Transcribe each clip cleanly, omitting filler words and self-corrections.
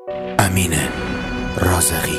امین رازقی.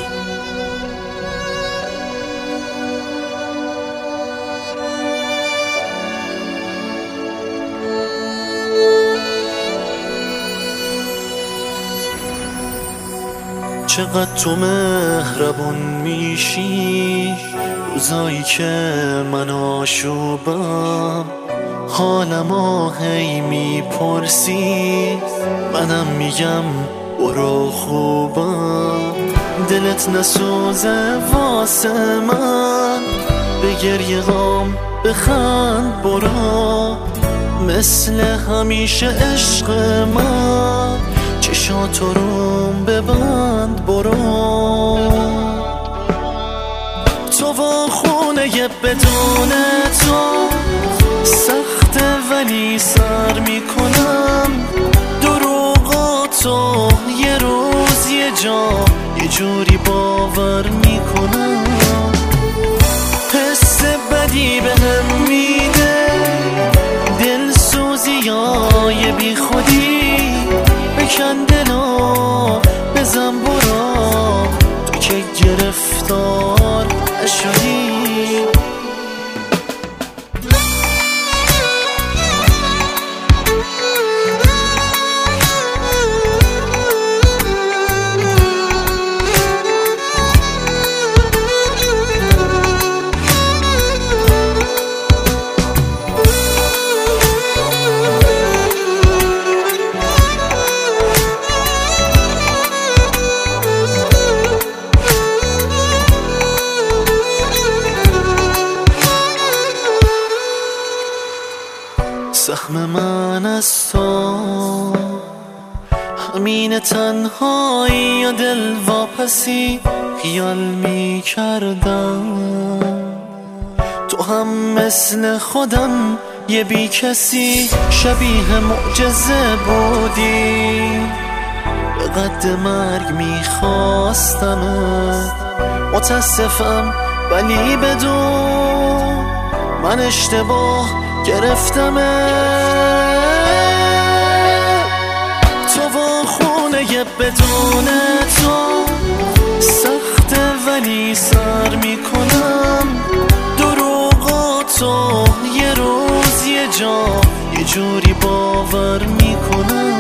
چقدر تو مهربون میشی روزایی که من آشوبم، حالمو هی میپرسی منم میگم برو خوبم. دلت نسوزه واسه من، به گریه هام بخند برو، مثل همیشه عشق من چشاتو روم ببند برو. تو و خونه بدون تو سخته ولی سر میکنم، دروغاتو یه روز یه جا یه جوری باور میکنم. حس بدی بهم میده دلسوزی های بی خودی، بکن دلو بزن برو، تو که گرفتار نشدی. سهم من از تو همین تنهایی یا دل واپسی خیال می کردم، تو هم مثل خودم یه بی کسی شبیه معجزه بودی. به قد مرگ می خواستمت، متاسفم ولی بدون من اشتباه گرفتمه. تو و خونه بدون تو سخته ولی سر میکنم، دروغاتو یه روز یه جا یه جوری باور میکنم.